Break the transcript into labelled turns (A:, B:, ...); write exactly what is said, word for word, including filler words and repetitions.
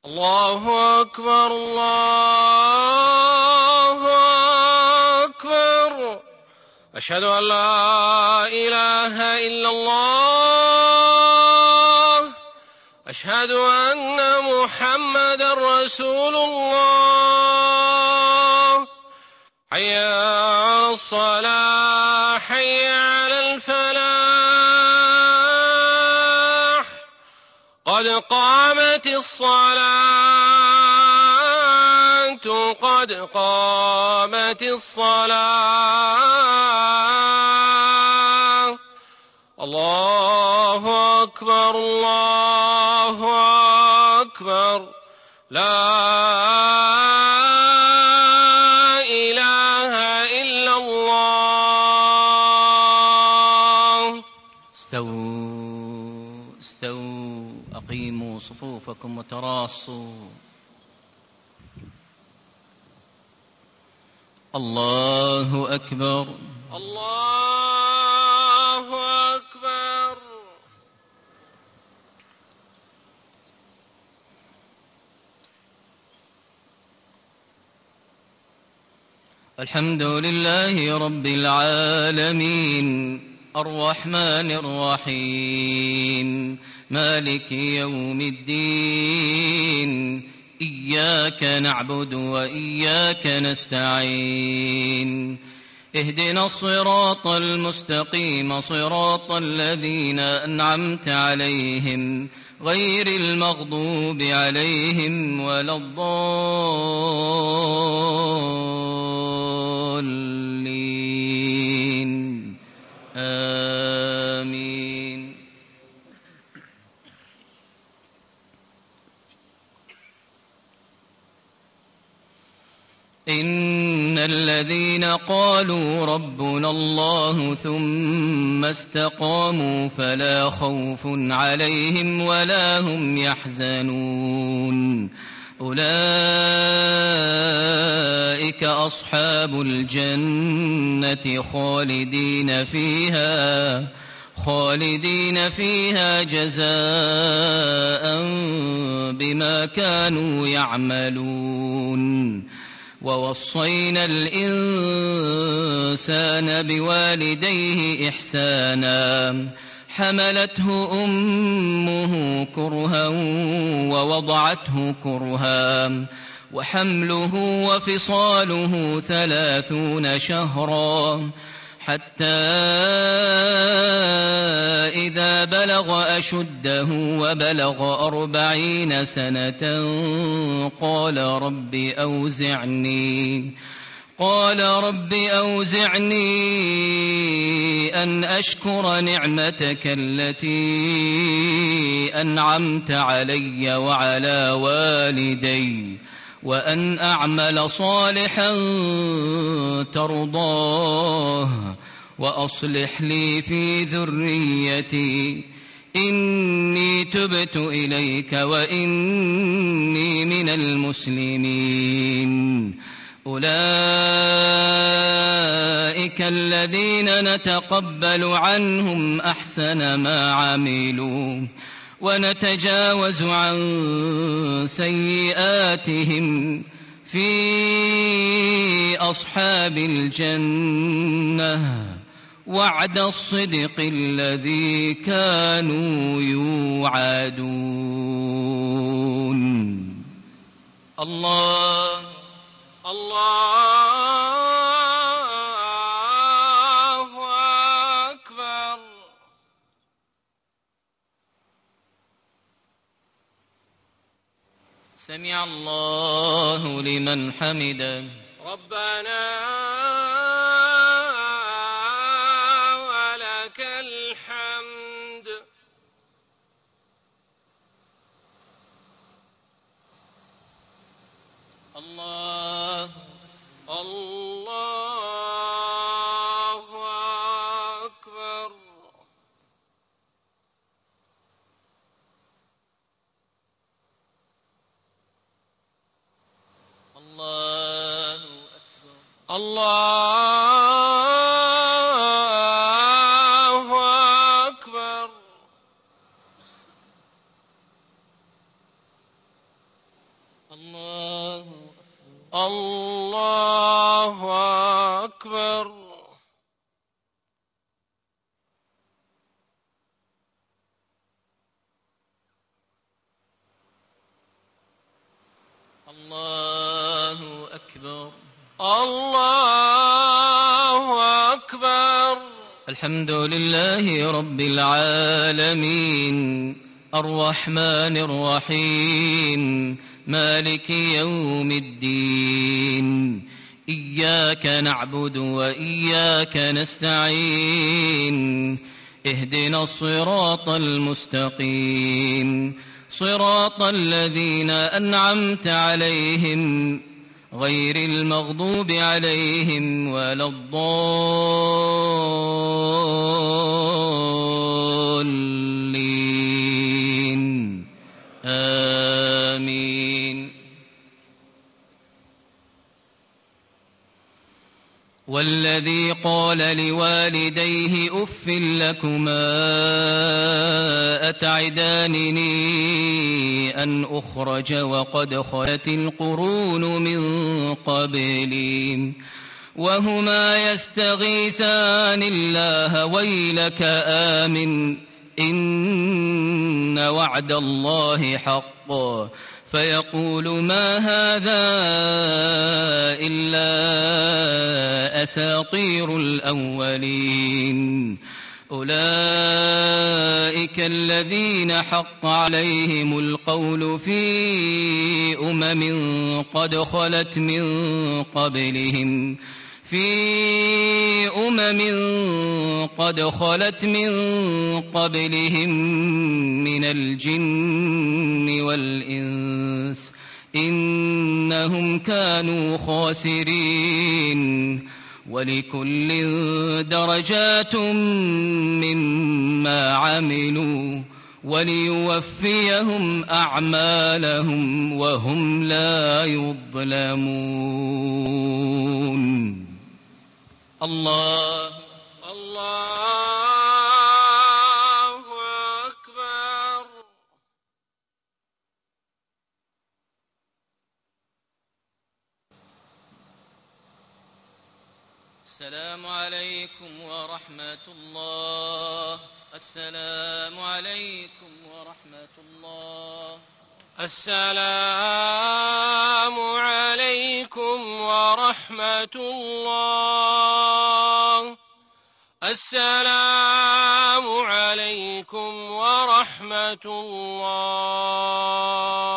A: الله أكبر الله أكبر. أشهد أن لا إله إلا الله. أشهد أن محمدا رسول الله. حي على الصلاة حي على الفلاح. قد قامت الصلاة قد قامت الصلاة. الله أكبر الله أكبر. لا إله إلا الله.
B: استووا استووا أقيموا صفوفكم وتراصوا. الله أكبر
A: الله أكبر.
B: الحمد لله رب العالمين الرحمن الرحيم مالك يوم الدين. إياك نعبد وإياك نستعين. اهدنا الصراط المستقيم صراط الذين أنعمت عليهم غير المغضوب عليهم ولا الضالين. آمين. إن الذين قالوا ربنا الله ثم استقاموا فلا خوف عليهم ولا هم يحزنون. أولئك أصحاب الجنة خالدين فيها خالدين فيها جزاء بما كانوا يعملون. ووصينا الإنسان بوالديه إحسانا حملته أمه كرها ووضعته كرها وحمله وفصاله ثلاثون شهرا حتى إذا بلغ أشده وبلغ أربعين سنة قال رب أوزعني قال رب أوزعني أن أشكر نعمتك التي أنعمت علي وعلى والدي وأن أعمل صالحا ترضاه وأصلح لي في ذريتي إني تبت إليك وإني من المسلمين. أولئك الذين نتقبل عنهم أحسن ما عملوا ونتجاوز عن سيئاتهم في أصحاب الجنة وعد الصدق الذي كانوا يوعدون. الله
A: الله أكبر.
B: سمع الله لمن حمده.
A: ربنا ولك الحمد.
B: الله
A: الله أكبر.
B: الله أكبر.
A: الله أكبر.
B: الله
A: الله أكبر.
B: الله أكبر.
A: الله أكبر.
B: الحمد لله رب العالمين الرحمن الرحيم مالك يوم الدين إياك نعبد وإياك نستعين اهدنا الصراط المستقيم صراط الذين أنعمت عليهم غير المغضوب عليهم ولا الضالين آمين. والذي قال لوالديه أف لكما أتعدانني أن أخرج وقد خلت القرون من قبلي وهما يستغيثان الله ويلك آمن إن وعد الله حق فيقول ما هذا إلا أساطير الأولين أولئك الذين حق عليهم القول في أمم قد خلت من قبلهم في أمم قد خلت من قبلهم من الجن والإنس إنهم كانوا خاسرين ولكل درجات مما عملوا وليوفيهم أعمالهم وهم لا يظلمون. الله
A: الله أكبر.
B: السلام عليكم ورحمة الله. السلام عليكم ورحمة الله.
A: السلام عليكم ورحمة الله. السلام عليكم ورحمة الله.